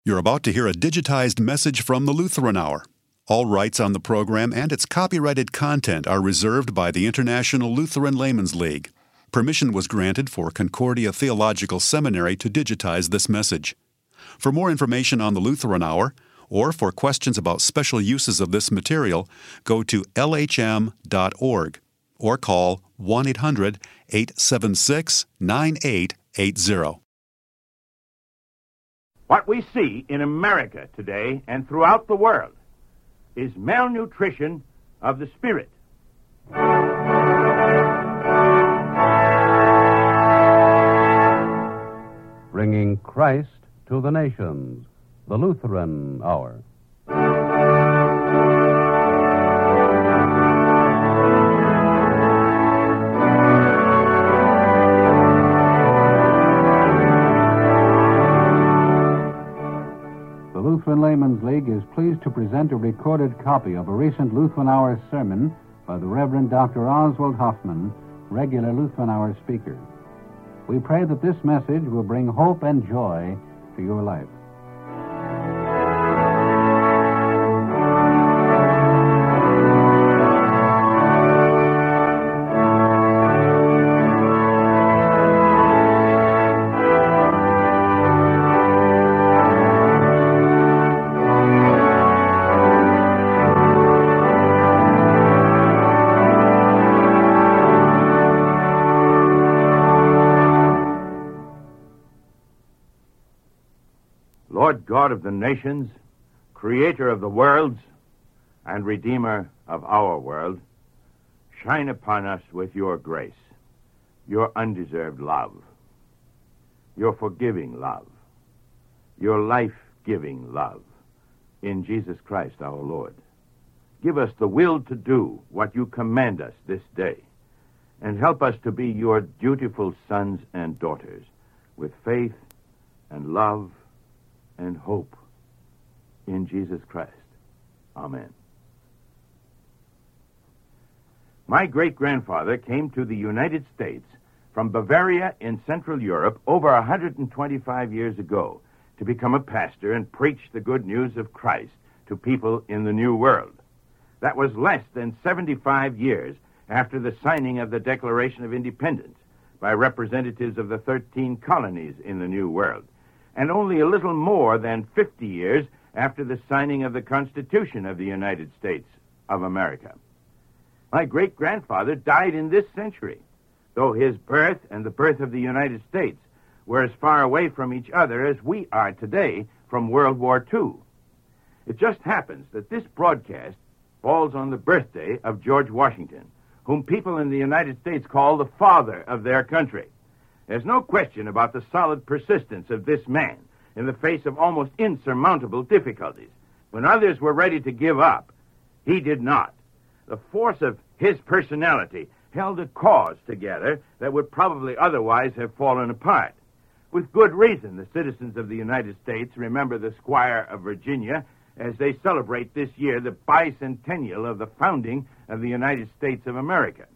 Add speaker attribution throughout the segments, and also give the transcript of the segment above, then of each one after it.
Speaker 1: You're about to hear a digitized message from the Lutheran Hour. All rights on the program and its copyrighted content are reserved by the International Lutheran Laymen's League. Permission was granted for Concordia Theological Seminary to digitize this message. For more information on the Lutheran Hour, or for questions about special uses of this material, go to lhm.org or call 1-800-876-9880.
Speaker 2: What we see in America today and throughout the world is malnutrition of the spirit.
Speaker 3: Bringing Christ to the nations, the Lutheran Hour. The Lutheran Laymen's League is pleased to present a recorded copy of a recent Lutheran Hour sermon by the Reverend Dr. Oswald Hoffman, regular Lutheran Hour speaker. We pray that this message will bring hope and joy to your life.
Speaker 2: Lord God of the nations, creator of the worlds, and redeemer of our world, shine upon us with your grace, your undeserved love, your forgiving love, your life-giving love, in Jesus Christ our Lord. Give us the will to do what you command us this day, and help us to be your dutiful sons and daughters, with faith and love and hope in Jesus Christ. Amen. My great-grandfather came to the United States from Bavaria in Central Europe over 125 years ago to become a pastor and preach the good news of Christ to people in the New World. That was less than 75 years after the signing of the Declaration of Independence by representatives of the 13 colonies in the New World, and only a little more than 50 years after the signing of the Constitution of the United States of America. My great-grandfather died in this century, though his birth and the birth of the United States were as far away from each other as we are today from World War II. It just happens that this broadcast falls on the birthday of George Washington, whom people in the United States call the father of their country. There's no question about the solid persistence of this man in the face of almost insurmountable difficulties. When others were ready to give up, he did not. The force of his personality held a cause together that would probably otherwise have fallen apart. With good reason, the citizens of the United States remember the Squire of Virginia as they celebrate this year the bicentennial of the founding of the United States of America.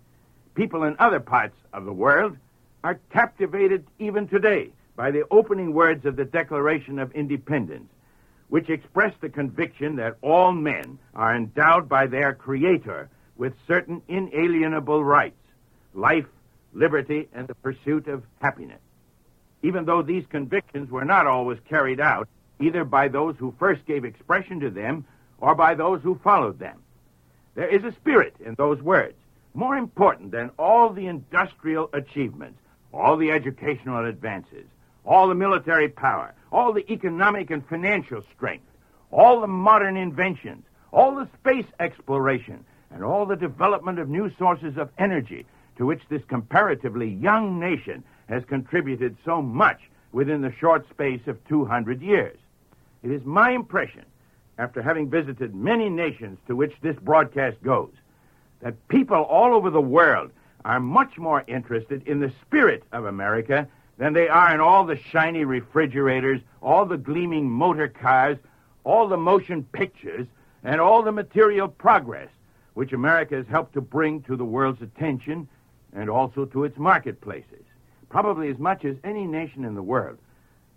Speaker 2: People in other parts of the world are captivated even today by the opening words of the Declaration of Independence, which express the conviction that all men are endowed by their Creator with certain inalienable rights, life, liberty, and the pursuit of happiness. Even though these convictions were not always carried out, either by those who first gave expression to them or by those who followed them. There is a spirit in those words, more important than all the industrial achievements, all the educational advances, all the military power, all the economic and financial strength, all the modern inventions, all the space exploration, and all the development of new sources of energy to which this comparatively young nation has contributed so much within the short space of 200 years. It is my impression, after having visited many nations to which this broadcast goes, that people all over the world are much more interested in the spirit of America than they are in all the shiny refrigerators, all the gleaming motor cars, all the motion pictures, and all the material progress which America has helped to bring to the world's attention and also to its marketplaces. Probably as much as any nation in the world,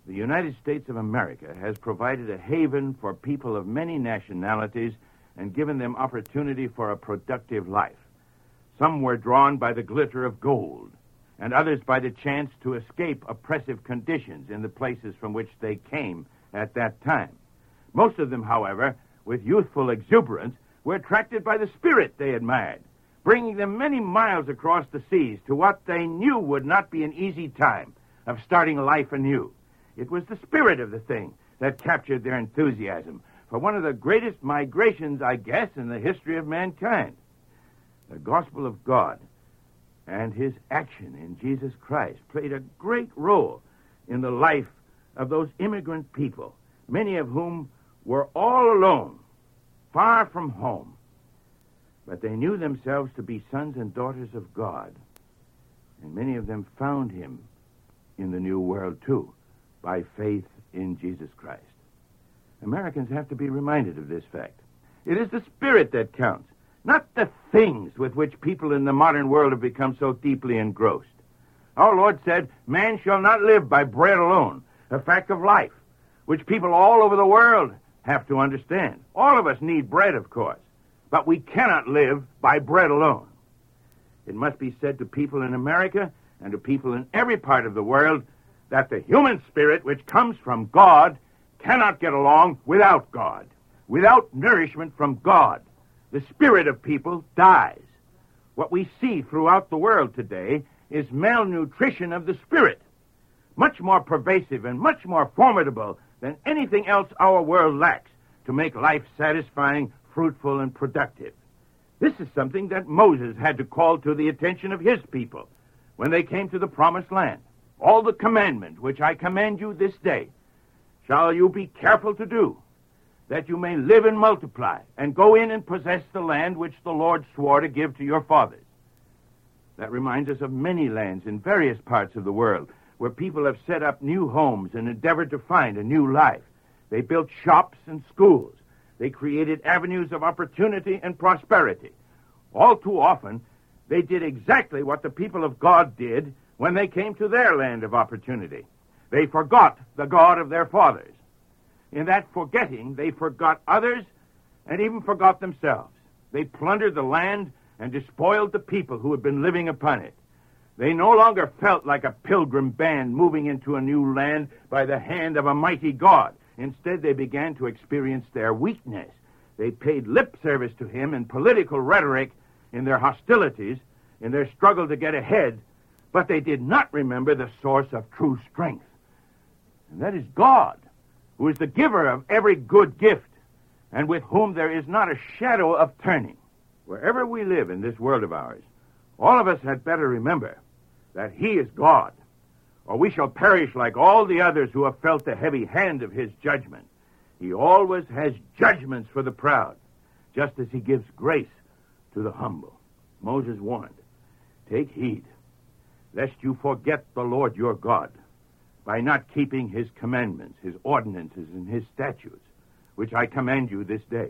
Speaker 2: The United States of America has provided a haven for people of many nationalities and given them opportunity for a productive life. Some were drawn by the glitter of gold, and others by the chance to escape oppressive conditions in the places from which they came at that time. Most of them, however, with youthful exuberance, were attracted by the spirit they admired, bringing them many miles across the seas to what they knew would not be an easy time of starting life anew. It was the spirit of the thing that captured their enthusiasm for one of the greatest migrations, I guess, in the history of mankind. The gospel of God and his action in Jesus Christ played a great role in the life of those immigrant people, many of whom were all alone, far from home. But they knew themselves to be sons and daughters of God, and many of them found him in the New World, too, by faith in Jesus Christ. Americans have to be reminded of this fact. It is the spirit that counts, not the things with which people in the modern world have become so deeply engrossed. Our Lord said, man shall not live by bread alone, a fact of life, which people all over the world have to understand. All of us need bread, of course, but we cannot live by bread alone. It must be said to people in America and to people in every part of the world that the human spirit which comes from God cannot get along without God. Without nourishment from God, the spirit of people dies. What we see throughout the world today is malnutrition of the spirit, much more pervasive and much more formidable than anything else our world lacks to make life satisfying, fruitful, and productive. This is something that Moses had to call to the attention of his people when they came to the promised land. All the commandment which I command you this day shall you be careful to do, that you may live and multiply, and go in and possess the land which the Lord swore to give to your fathers. That reminds us of many lands in various parts of the world where people have set up new homes and endeavored to find a new life. They built shops and schools. They created avenues of opportunity and prosperity. All too often, they did exactly what the people of God did when they came to their land of opportunity. They forgot the God of their fathers. In that forgetting, they forgot others and even forgot themselves. They plundered the land and despoiled the people who had been living upon it. They no longer felt like a pilgrim band moving into a new land by the hand of a mighty God. Instead, they began to experience their weakness. They paid lip service to him in political rhetoric, in their hostilities, in their struggle to get ahead, but they did not remember the source of true strength. And that is God, who is the giver of every good gift, and with whom there is not a shadow of turning. Wherever we live in this world of ours, all of us had better remember that he is God, or we shall perish like all the others who have felt the heavy hand of his judgment. He always has judgments for the proud, just as he gives grace to the humble. Moses warned, take heed, lest you forget the Lord your God by not keeping his commandments, his ordinances, and his statutes, which I command you this day.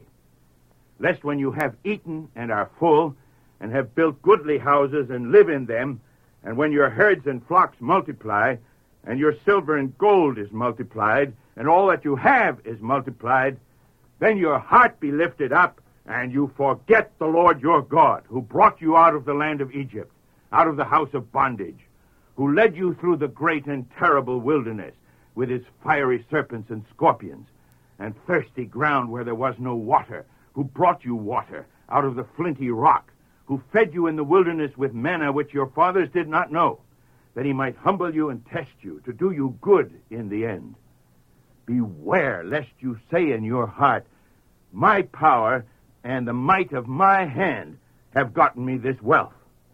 Speaker 2: Lest when you have eaten and are full, and have built goodly houses and live in them, and when your herds and flocks multiply, and your silver and gold is multiplied, and all that you have is multiplied, then your heart be lifted up, and you forget the Lord your God, who brought you out of the land of Egypt, out of the house of bondage, who led you through the great and terrible wilderness with its fiery serpents and scorpions, and thirsty ground where there was no water, who brought you water out of the flinty rock, who fed you in the wilderness with manna which your fathers did not know, that he might humble you and test you, to do you good in the end. Beware lest you say in your heart, my power and the might of my hand have gotten me this wealth.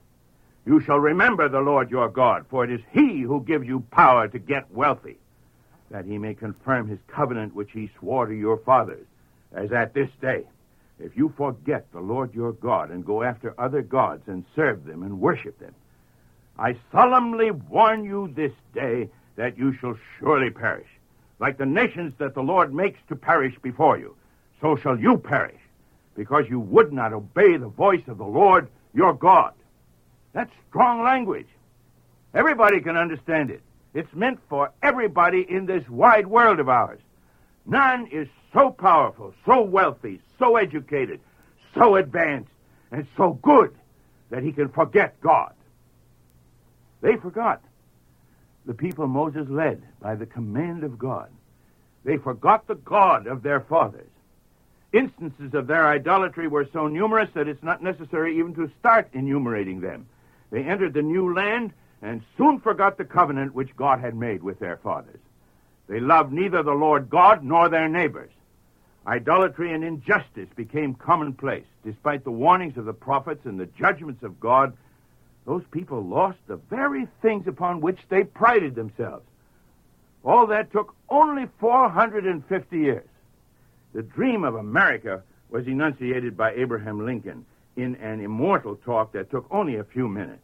Speaker 2: You shall remember the Lord your God, for it is he who gives you power to get wealthy, that he may confirm his covenant which he swore to your fathers, as at this day. If you forget the Lord your God and go after other gods and serve them and worship them, I solemnly warn you this day that you shall surely perish. Like the nations that the Lord makes to perish before you, so shall you perish, because you would not obey the voice of the Lord your God. That's strong language. Everybody can understand it. It's meant for everybody in this wide world of ours. None is so powerful, so wealthy, so educated, so advanced, and so good that he can forget God. They forgot. The people Moses led by the command of God. They forgot the God of their fathers. Instances of their idolatry were so numerous that it's not necessary even to start enumerating them. They entered the new land and soon forgot the covenant which God had made with their fathers. They loved neither the Lord God nor their neighbors. Idolatry and injustice became commonplace. Despite the warnings of the prophets and the judgments of God, those people lost the very things upon which they prided themselves. All that took only 450 years. The dream of America was enunciated by Abraham Lincoln in an immortal talk that took only a few minutes.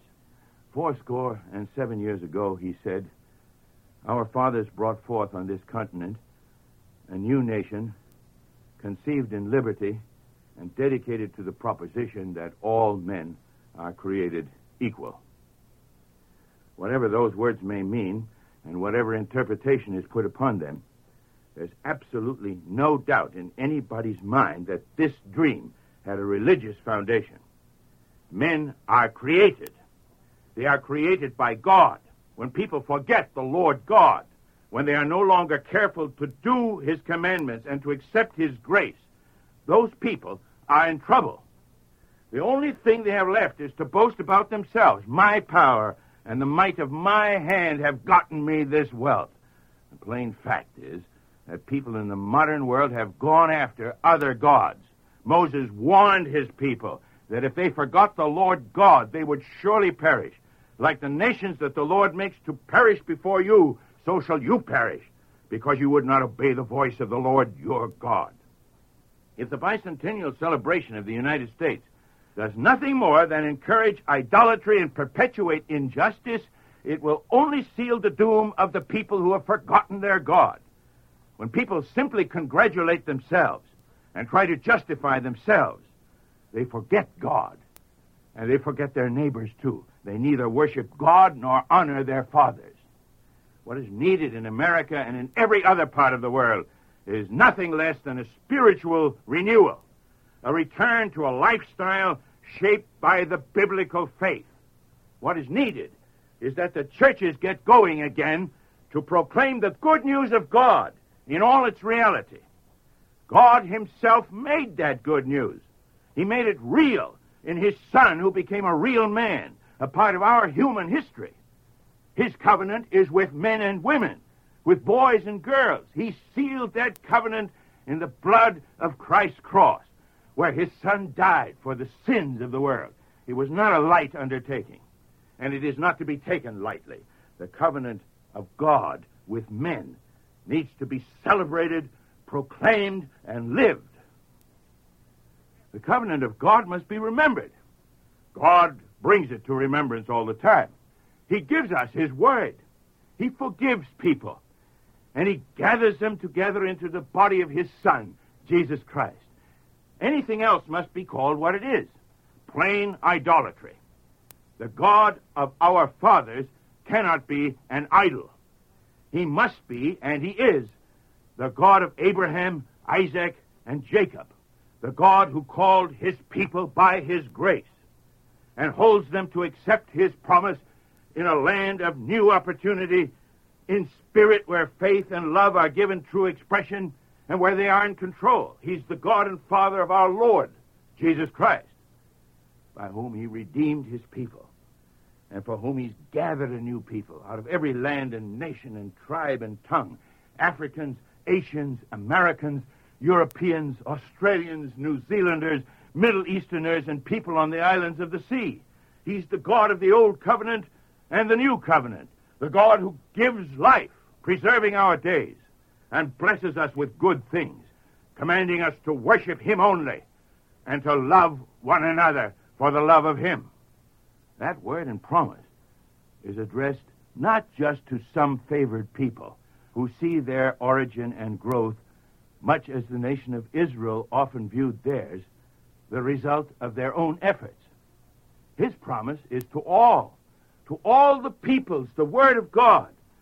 Speaker 2: 77 years ago, he said, "Our fathers brought forth on this continent a new nation conceived in liberty and dedicated to the proposition that all men are created equal." Whatever those words may mean, and whatever interpretation is put upon them, there's absolutely no doubt in anybody's mind that this dream had a religious foundation. Men are created. They are created by God. When people forget the Lord God, when they are no longer careful to do his commandments and to accept his grace, those people are in trouble. The only thing they have left is to boast about themselves. My power and the might of my hand have gotten me this wealth. The plain fact is that people in the modern world have gone after other gods. Moses warned his people that if they forgot the Lord God, they would surely perish. Like the nations that the Lord makes to perish before you, so shall you perish, because you would not obey the voice of the Lord your God. If the bicentennial celebration of the United States does nothing more than encourage idolatry and perpetuate injustice, it will only seal the doom of the people who have forgotten their God. When people simply congratulate themselves and try to justify themselves, they forget God, and they forget their neighbors too. They neither worship God nor honor their fathers. What is needed in America and in every other part of the world is nothing less than a spiritual renewal, a return to a lifestyle shaped by the biblical faith. What is needed is that the churches get going again to proclaim the good news of God in all its reality. God himself made that good news. He made it real in his Son, who became a real man, a part of our human history. His covenant is with men and women, with boys and girls. He sealed that covenant in the blood of Christ's cross, where his Son died for the sins of the world. It was not a light undertaking, and it is not to be taken lightly. The covenant of God with men needs to be celebrated, proclaimed, and lived. The covenant of God must be remembered. God brings it to remembrance all the time. He gives us his word. He forgives people, and he gathers them together into the body of his Son, Jesus Christ. Anything else must be called what it is: plain idolatry. The God of our fathers cannot be an idol. He must be, and he is, the God of Abraham, Isaac, and Jacob, the God who called his people by his grace and holds them to accept his promise in a land of new opportunity, in spirit where faith and love are given true expression and where they are in control. He's the God and Father of our Lord, Jesus Christ, by whom he redeemed his people and for whom he's gathered a new people out of every land and nation and tribe and tongue: Africans, Asians, Americans, Europeans, Australians, New Zealanders, Middle Easterners, and people on the islands of the sea. He's the God of the Old Covenant and the New Covenant, the God who gives life, preserving our days, and blesses us with good things, commanding us to worship him only and to love one another for the love of him. That word and promise is addressed not just to some favored people who see their origin and growth, much as the nation of Israel often viewed theirs, the result of their own efforts. His promise is to all the peoples, the word of God,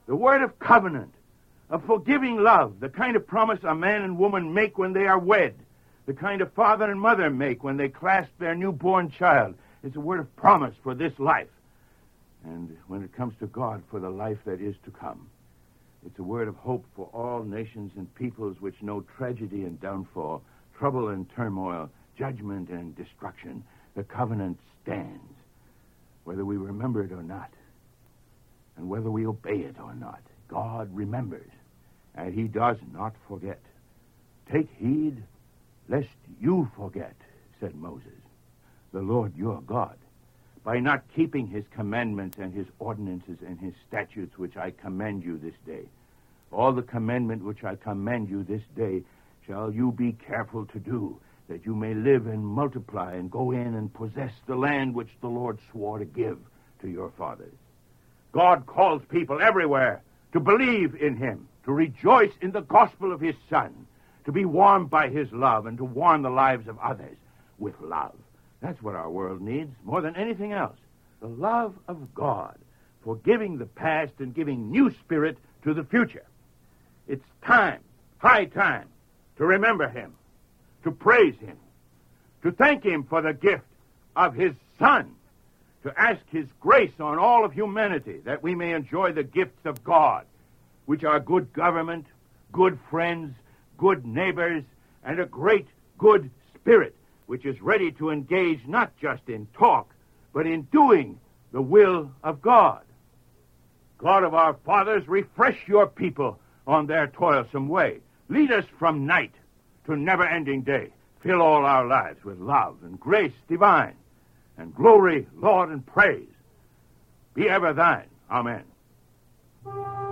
Speaker 2: the word of covenant, of forgiving love, the kind of promise a man and woman make when they are wed, the kind of father and mother make when they clasp their newborn child. It's a word of promise for this life. And when it comes to God, for the life that is to come. It's a word of hope for all nations and peoples which know tragedy and downfall, trouble and turmoil, judgment and destruction. The covenant stands, whether we remember it or not, and whether we obey it or not. God remembers, and he does not forget. Take heed, lest you forget, said Moses, the Lord your God, by not keeping his commandments and his ordinances and his statutes which I command you this day. All the commandment which I command you this day shall you be careful to do, that you may live and multiply and go in and possess the land which the Lord swore to give to your fathers. God calls people everywhere to believe in him, to rejoice in the gospel of his Son, to be warmed by his love, and to warm the lives of others with love. That's what our world needs more than anything else. The love of God, forgiving the past and giving new spirit to the future. It's time, high time, to remember him, to praise him, to thank him for the gift of his Son, to ask his grace on all of humanity, that we may enjoy the gifts of God, which are good government, good friends, good neighbors, and a great good spirit, which is ready to engage not just in talk, but in doing the will of God. God of our fathers, refresh your people on their toilsome way. Lead us from night to never-ending day. Fill all our lives with love and grace divine, and glory, Lord, and praise be ever thine. Amen.